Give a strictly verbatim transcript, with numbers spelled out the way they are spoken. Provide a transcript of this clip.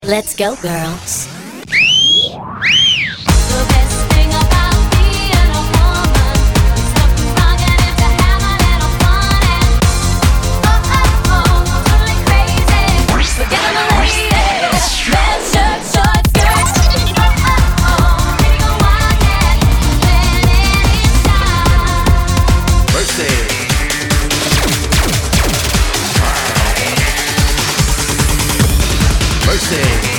Let's go, girls. The best thing about being a woman is looking strong and to have a little fun and oh oh oh, totally crazy. Forget I'm a lady. Red shirt, short skirts. Oh oh oh, ready to go wild, yeah. Let it style. Mercy. Mercy.